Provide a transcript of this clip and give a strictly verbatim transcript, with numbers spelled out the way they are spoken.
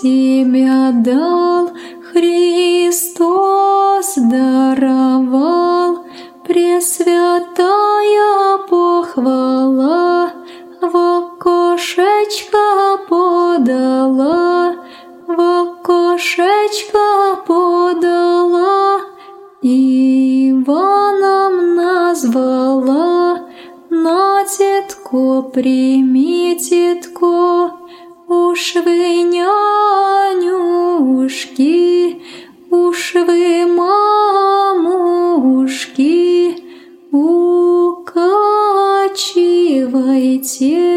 себя дал, Христос даровал, пресвятая похвала в окошечко подала, в окошечко подала, Иваном назвала. На тетко, прими, тетко, уж вы нянюшки, уж вы мамушки, укачивайте